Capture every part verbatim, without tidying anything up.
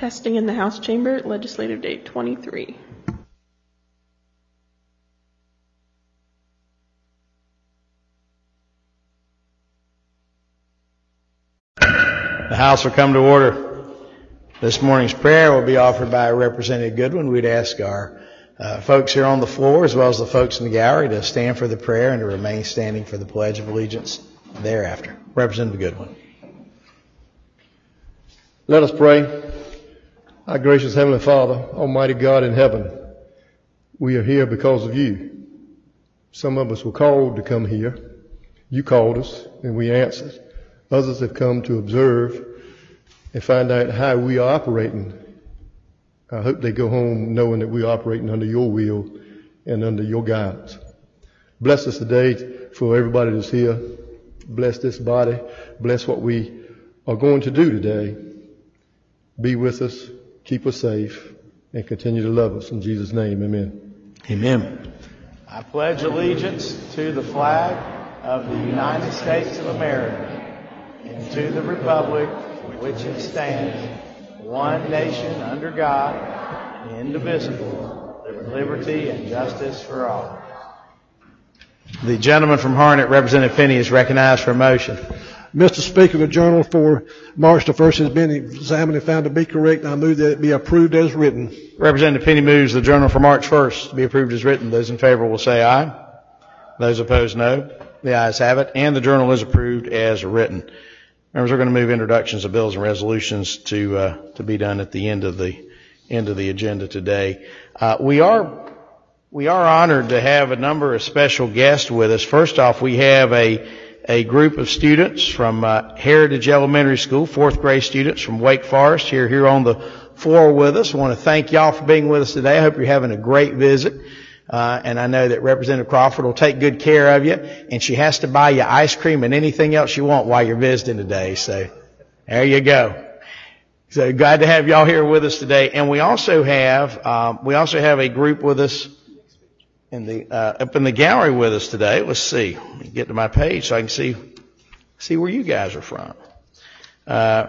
Testing in the House Chamber, legislative date twenty-three. The House will come to order. This morning's prayer will be offered by Representative Goodwin. We'd ask our uh, folks here on the floor, as well as the folks in the gallery, to stand for the prayer and to remain standing for the Pledge of Allegiance thereafter. Representative Goodwin. Let us pray. Our gracious Heavenly Father, Almighty God in heaven, we are here because of you. Some of us were called to come here. You called us, and we answered. Others have come to observe and find out how we are operating. I hope they go home knowing that we are operating under your will and under your guidance. Bless us today for everybody that's here. Bless this body. Bless what we are going to do today. Be with us, keep us safe, and continue to love us. In Jesus' name, amen. Amen. I pledge allegiance to the flag of the United States of America and to the republic which it stands, one nation under God, indivisible, with liberty and justice for all. The gentleman from Harnett, Representative Finney, is recognized for a motion. Mister Speaker, the journal for March the first has been examined and found to be correct. I move that it be approved as written. Representative Finney moves the journal for March first to be approved as written. Those in favor will say aye. Those opposed, no. The ayes have it, and the journal is approved as written. Members, we're going to move introductions of bills and resolutions to uh, to be done at the end of the end of the agenda today. Uh, we are we are honored to have a number of special guests with us. First off, we have a a group of students from uh, Heritage Elementary School, fourth grade students from Wake Forest here here on the floor with us. I want to thank y'all for being with us today. I hope you're having a great visit. Uh, and I know that Representative Crawford will take good care of you, and she has to buy you ice cream and anything else you want while you're visiting today. So there you go. So glad to have y'all here with us today. And we also have um, we also have a group with us in the uh, up in the gallery with us today. Let's see. Let me get to my page so I can see see where you guys are from. Uh,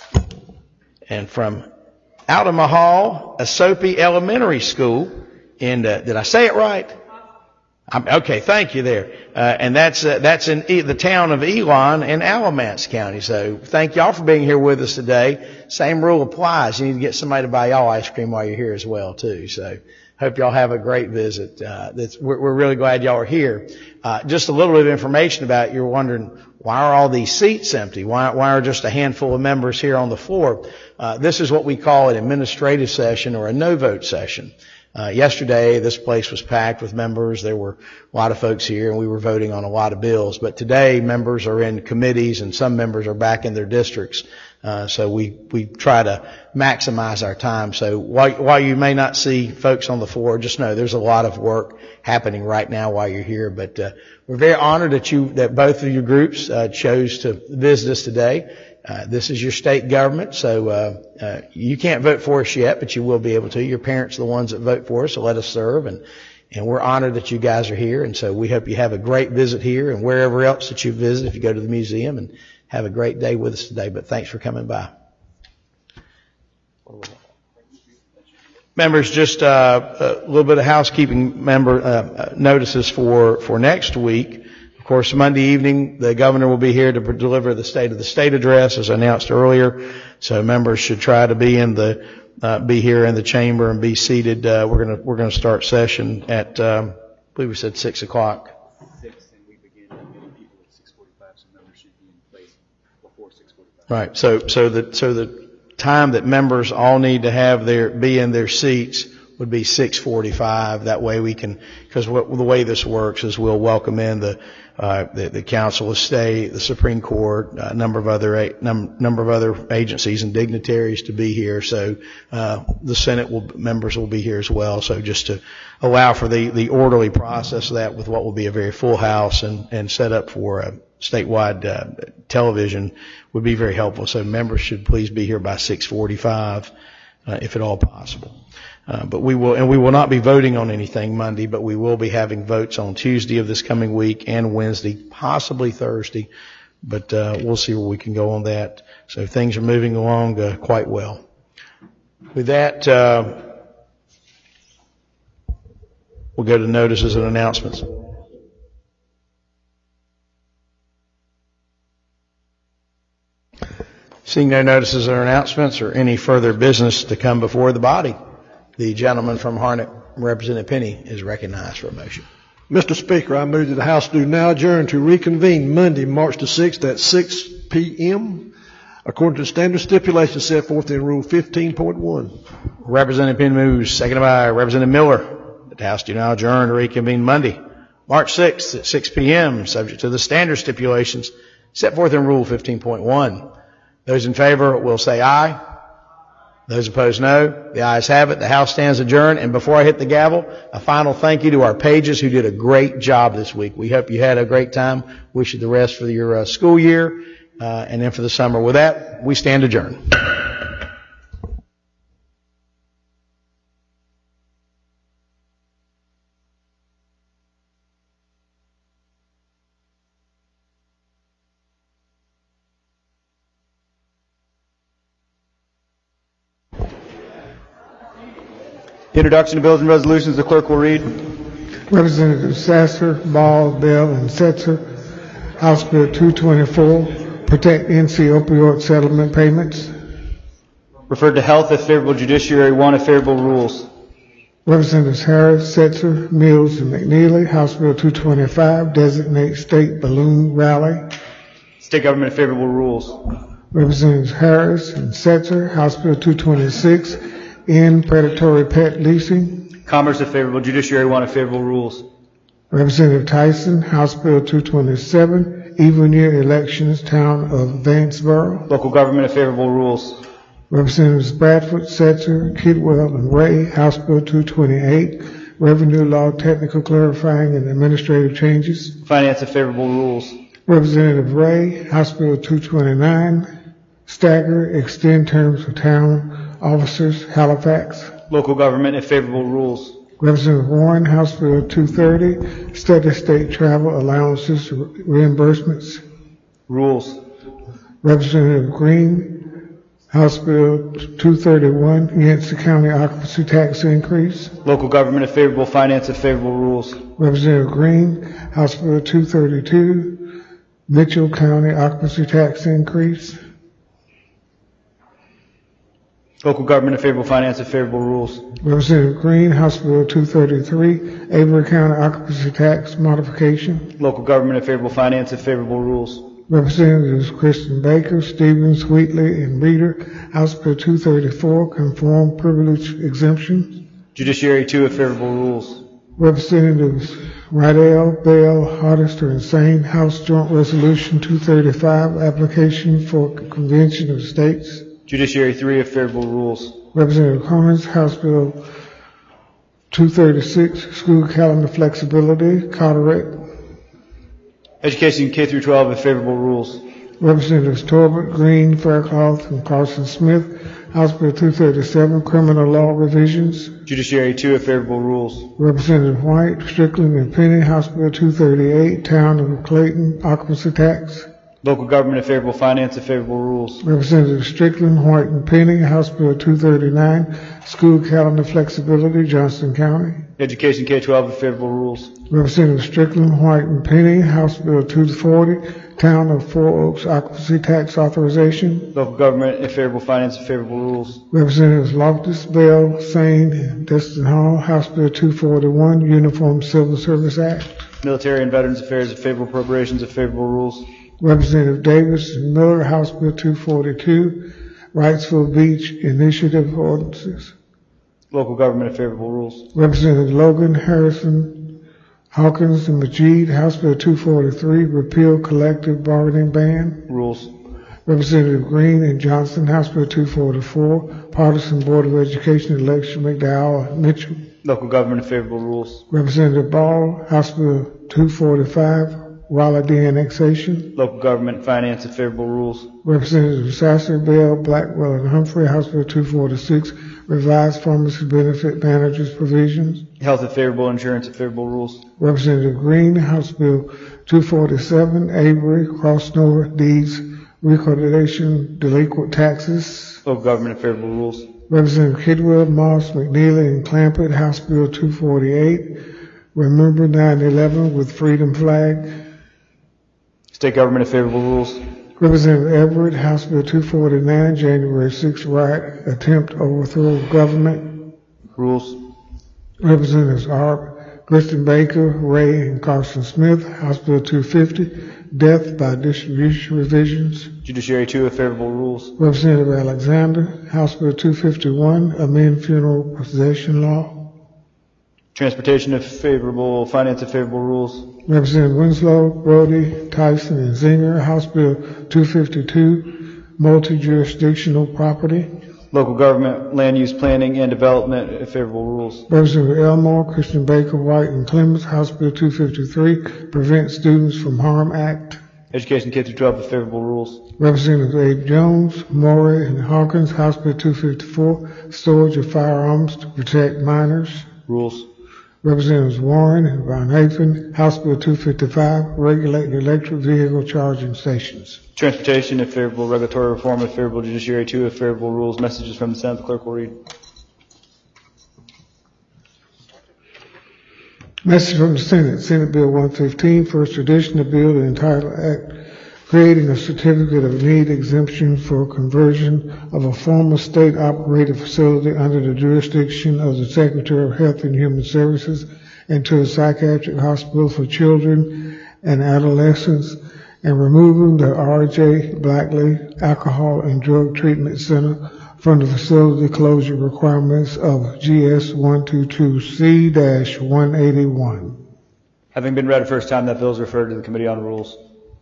and from Altamahaw Asopi Elementary School. And uh, did I say it right? I'm, okay, thank you there. Uh, and that's uh, that's in e- the town of Elon in Alamance County. So thank y'all for being here with us today. Same rule applies. You need to get somebody to buy y'all ice cream while you're here as well too. So hope y'all have a great visit. Uh, that's, we're, we're really glad y'all are here. Uh, just a little bit of information about it. You're wondering, why are all these seats empty? Why, why are just a handful of members here on the floor? Uh, this is what we call an administrative session or a no-vote session. Uh, yesterday, this place was packed with members. There were a lot of folks here, and we were voting on a lot of bills. But today, members are in committees, and some members are back in their districts. Uh, so we we try to maximize our time. So while, while you may not see folks on the floor, just know there's a lot of work happening right now while you're here. But uh, we're very honored that you that both of your groups uh, chose to visit us today. Uh, this is your state government, so uh, uh, you can't vote for us yet, but you will be able to. Your parents are the ones that vote for us, so let us serve. And, and we're honored that you guys are here, and so we hope you have a great visit here and wherever else that you visit, if you go to the museum, and have a great day with us today. But thanks for coming by. Members, just uh, a little bit of housekeeping member uh, notices for, for next week. Of course, Monday evening, the governor will be here to deliver the State of the State address, as announced earlier. So members should try to be in the, uh, be here in the chamber and be seated. Uh, we're gonna, we're gonna start session at, um, I believe we said six o'clock. Six, and we begin admitting people at six forty-five, so members should be in place before six forty-five. Right. So, so the, so the time that members all need to have their, be in their seats would be six forty-five. That way we can, because what, the way this works is we'll welcome in the, uh, the, the Council of State, the Supreme Court, a number of other, num, number of other agencies and dignitaries to be here. So, uh, the Senate will, members will be here as well. So just to allow for the, the orderly process of that with what will be a very full house and, and set up for a statewide, uh, television would be very helpful. So members should please be here by six forty-five, uh, if at all possible. Uh, but we will, and we will not be voting on anything Monday, but we will be having votes on Tuesday of this coming week and Wednesday, possibly Thursday. But uh, we'll see where we can go on that. So things are moving along uh, quite well. With that, uh, we'll go to notices and announcements. Seeing no notices or announcements or any further business to come before the body, the gentleman from Harnett, Representative Penny, is recognized for a motion. Mister Speaker, I move that the House do now adjourn to reconvene Monday, March the sixth at six p.m. according to standard stipulations set forth in Rule fifteen point one. Representative Penny moves, seconded by Representative Miller, that the House do now adjourn to reconvene Monday, March sixth at six p.m., subject to the standard stipulations set forth in Rule fifteen point one. Those in favor will say aye. Those opposed, no. The ayes have it. The House stands adjourned. And before I hit the gavel, a final thank you to our pages who did a great job this week. We hope you had a great time. Wish you the rest for your uh, school year uh, and then for the summer. With that, we stand adjourned. Introduction to bills and resolutions, the clerk will read. Representative Sasser, Ball, Bell, and Setzer. House Bill two twenty-four, Protect N C Opioid Settlement Payments. Referred to Health if favorable, Judiciary one if favorable, rules. Representatives Harris, Setzer, Mills, and McNeely. House Bill two twenty-five, Designate State Balloon Rally. State government if favorable, rules. Representatives Harris and Setzer. House Bill two twenty-six, End Predatory Pet Leasing. Commerce if favorable, Judiciary one if favorable, rules. Representative Tyson, House Bill two twenty-seven, Even Year Elections, Town of Vanceboro. Local government if favorable, rules. Representatives Bradford, Setzer, Kidwell, and Ray. House Bill two twenty-eight, Revenue Law Technical Clarifying and Administrative Changes. Finance if favorable, rules. Representative Ray, House Bill two twenty-nine, Stagger, Extend Terms for Town Officers, Halifax. Local government if favorable, rules. Representative Warren, House Bill two thirty, Study State Travel Allowances Reimbursements. Rules. Representative Green, House Bill two thirty-one, Yancey County Occupancy Tax Increase. Local government if favorable, finance if favorable, rules. Representative Green, House Bill two thirty-two, Mitchell County Occupancy Tax Increase. Local government if favorable, finance if favorable, rules. Representative Green, House Bill two thirty-three, Avery County Occupancy Tax Modification. Local government if favorable, finance if favorable, rules. Representatives Kristen Baker, Stevens, Wheatley, and Reeder. House Bill two thirty-four, Conform Privilege Exemption. Judiciary two if favorable, rules. Representatives Rydell, Bell, Hardister, and Sane. House Joint Resolution two thirty-five, Application for Convention of States. Judiciary three if favorable, rules. Representative Cummings, House Bill two thirty-six, School Calendar Flexibility, Carteret. Education K through twelve if favorable, rules. Representatives Torbert, Green, Faircloth, and Carson Smith. House Bill two thirty-seven, Criminal Law Revisions. Judiciary two if favorable, rules. Representative White, Strickland, and Penny. House Bill two thirty-eight, Town of Clayton Occupancy Tax. Local government if favorable, finance if favorable, rules. Representative Strickland, White, and Penny. House Bill two thirty-nine, School Calendar Flexibility, Johnston County. Education K twelve if favorable, rules. Representative Strickland, White, and Penny. House Bill two forty, Town of Four Oaks Occupancy Tax Authorization. Local government if favorable, finance if favorable, rules. Representatives Loftus, Bell, Sane, and Destin Hall. House Bill two forty-one, Uniform Civil Service Act. Military and Veterans Affairs if favorable, appropriations if favorable, rules. Representative Davis and Miller, House Bill two forty-two, Wrightsville Beach Initiative Ordinances. Local government if favorable, rules. Representative Logan, Harrison, Hawkins, and Majid, House Bill two forty-three, Repeal Collective Bargaining Ban. Rules. Representative Green and Johnson, House Bill two forty-four, Partisan Board of Education Election, McDowell and Mitchell. Local government if favorable, rules. Representative Ball, House Bill two forty-five, Raleigh de-annexation. Local government, finance if favorable, rules. Representative Sasser, Bell, Blackwell, and Humphrey, House Bill two forty-six, Revised Pharmacy Benefit Managers Provisions. Health if favorable, insurance if favorable, rules. Representative Green, House Bill two forty-seven, Avery, Cross North Deeds recordation delinquent taxes. Local government and favorable rules. Representative Kidwell, Moss, McNeely, and Clampett, House Bill two forty-eight. Remember nine eleven with freedom flag. State government and favorable rules. Representative Everett, House Bill two forty-nine, January sixth riot, attempt to overthrow government. Rules. Representatives Arp, Griston Baker, Ray, and Carson Smith, House Bill two fifty, death by distribution revisions. Judiciary two with favorable rules. Representative Alexander, House Bill two fifty-one, amend funeral possession law. Transportation of favorable, finance of favorable rules. Representative Winslow, Brody, Tyson, and Zinger, House Bill two fifty-two, multi-jurisdictional property. Local government, land use planning and development of favorable rules. Representative Elmore, Christian Baker, White, and Clemens, House Bill two fifty-three, Prevent Students from Harm Act. Education K through twelve with favorable rules. Representative Abe Jones, Morey, and Hawkins, House Bill two fifty-four, Storage of Firearms to Protect Minors. Rules. Representatives Warren and Von Hafen, House Bill two fifty-five, Regulate Electric Vehicle Charging Stations. Transportation of favorable, regulatory reform of favorable, judiciary two of favorable rules. Messages from the Senate, the clerk will read. Message from the Senate, Senate Bill one fifteen, first edition, the bill to entitle Act creating a certificate of need exemption for conversion of a former state-operated facility under the jurisdiction of the Secretary of Health and Human Services into a psychiatric hospital for children and adolescents, and removing the R J Blackley Alcohol and Drug Treatment Center from the facility closure requirements of G S one twenty-two C one eighty-one. Having been read a first time, that bill is referred to the Committee on Rules.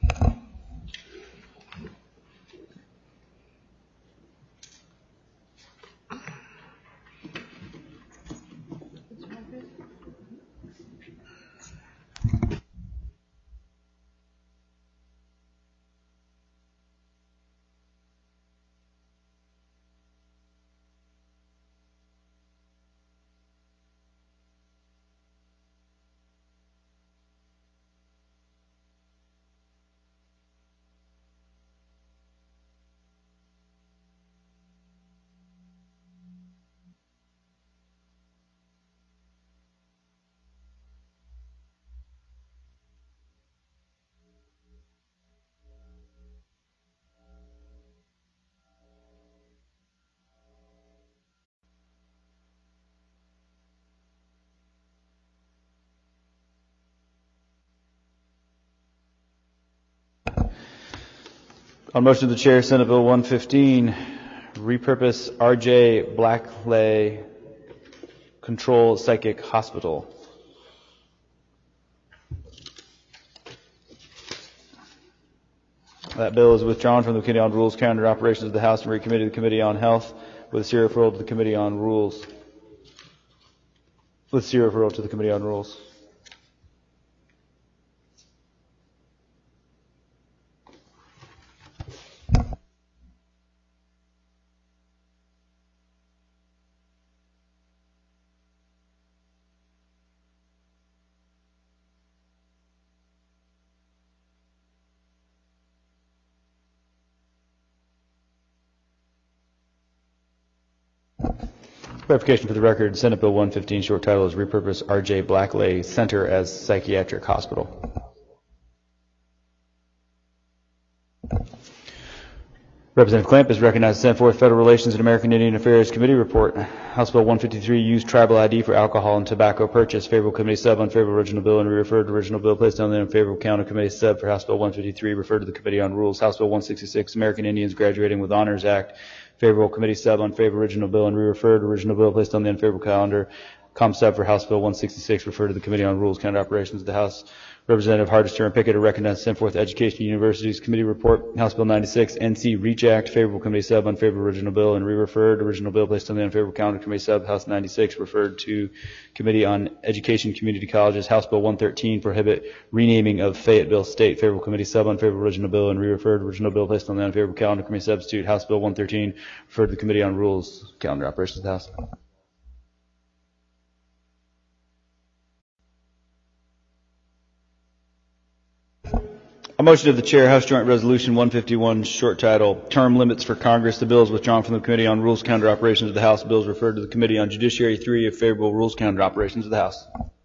On motion of the chair, Senate Bill one fifteen, repurpose R J Blackley Control Psychic Hospital. That bill is withdrawn from the Committee on Rules, Calendar Operations of the House, and recommitted to the Committee on Health with a serial referral to the Committee on Rules. With serial referral to the Committee on Rules. Clarification for the record, Senate Bill one fifteen, short title is repurpose R J Blackley Center as Psychiatric Hospital. Representative Clamp is recognized to send forth Federal Relations and American Indian Affairs Committee report. House Bill one fifty-three, use tribal I D for alcohol and tobacco purchase. Favorable committee sub, unfavorable original bill, and referred to original bill placed on the unfavorable count of committee sub for House Bill one fifty-three, referred to the Committee on Rules. House Bill one sixty-six, American Indians Graduating with Honors Act. Favorable committee sub, unfavorable original bill, and re-referred original bill placed on the unfavorable calendar. Com sub for House Bill one sixty-six, referred to the Committee on Rules, Calendar Operations of the House. Representative Hardister and Pickett are recognized to send forth Education Universities Committee report. House Bill ninety-six, N C REACH Act, favorable committee sub, unfavorable original bill, and re-referred original bill placed on the unfavorable calendar. Committee sub, House ninety-six, referred to Committee on Education, Community Colleges. House Bill one thirteen, prohibit renaming of Fayetteville State. Favorable committee sub, unfavorable original bill, and re-referred original bill placed on the unfavorable calendar. Committee substitute. House Bill one thirteen, referred to the Committee on Rules, Calendar Operations of the House. On motion of the chair, House Joint Resolution one fifty-one, short title, Term Limits for Congress. The bill is withdrawn from the Committee on Rules Calendar Operations of the House. The bill is referred to the Committee on Judiciary. Three, if favorable, Rules Calendar Operations of the House.